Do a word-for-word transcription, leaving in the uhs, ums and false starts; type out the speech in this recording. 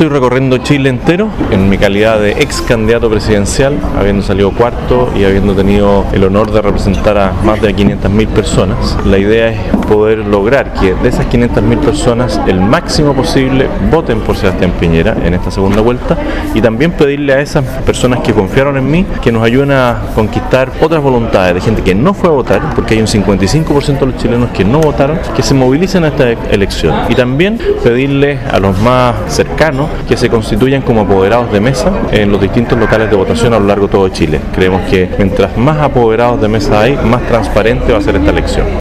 Estoy recorriendo Chile entero en mi calidad de ex candidato presidencial, habiendo salido cuarto y habiendo tenido el honor de representar a más de quinientas mil personas. La idea es poder lograr que de esas quinientas mil personas el máximo posible voten por Sebastián Piñera en esta segunda vuelta, y también pedirle a esas personas que confiaron en mí que nos ayuden a conquistar otras voluntades de gente que no fue a votar, porque hay un cincuenta y cinco por ciento de los chilenos que no votaron, que se movilicen a esta elección. Y también pedirle a los más cercanos que se constituyan como apoderados de mesa en los distintos locales de votación a lo largo de todo Chile. Creemos que mientras más apoderados de mesa hay, más transparente va a ser esta elección.